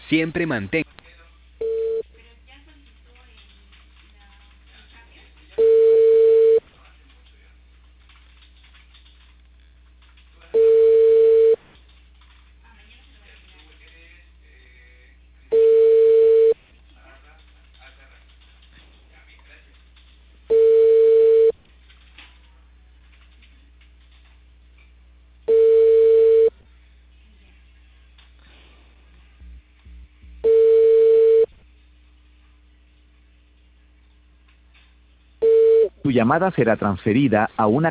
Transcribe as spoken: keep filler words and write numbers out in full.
Siempre mantenga. Tu llamada será transferida a una